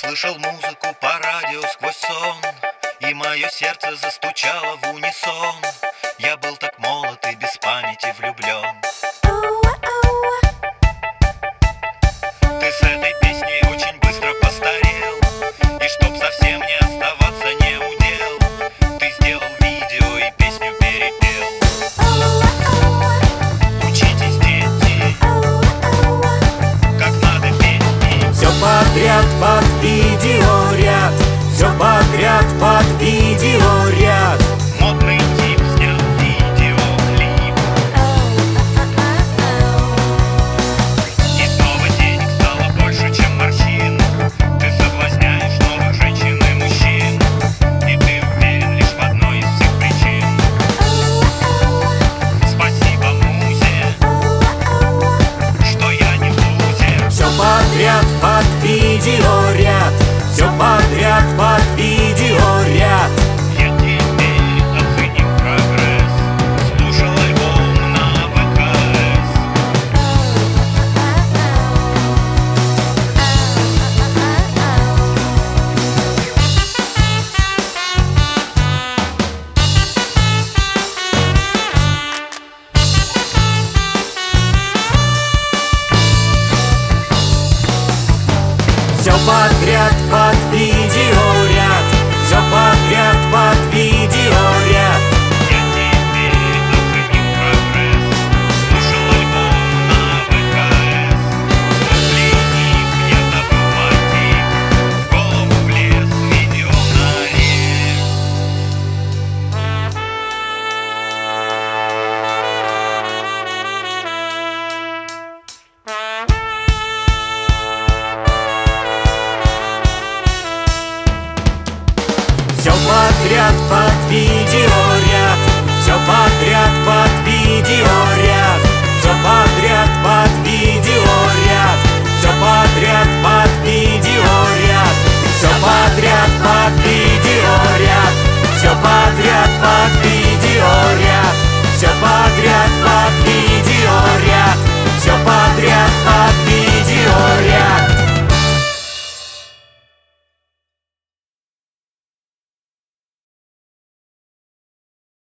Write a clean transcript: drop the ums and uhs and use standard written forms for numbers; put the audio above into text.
слышал музыку по радио сквозь сон, и мое сердце застучало в унисон. Я был так молод и без памяти влюблен. Ты с этой песней очень быстро постарел, и чтоб совсем не оставаться не удел, ты сделал видео и песню перепел. Учитесь, дети, как надо петь. Все подряд под видеоряд, все подряд под видеоряд. Модный тип снял видеоклип, и снова денег стало больше, чем морщин. Ты соблазняешь новых женщин и мужчин, и ты уверен лишь в одной из всех причин. Спасибо музе, что я не в лузе. Все подряд под видеоряд, все подряд под видеоряд. Я теперь оценил прогресс, слушал альбом на ВКС. Все подряд под видеоряд, все подряд под видеоряд. Я теперь оценил прогресс, слушал альбом на ВКС. Сотленник, я забыл мотив, в голову влез видео налив. Все подряд под видеоряд, все подряд под видеоряд, все подряд под видеоряд, все подряд под видеоряд, все подряд под видеоряд, все подряд под видеоряд, все подряд под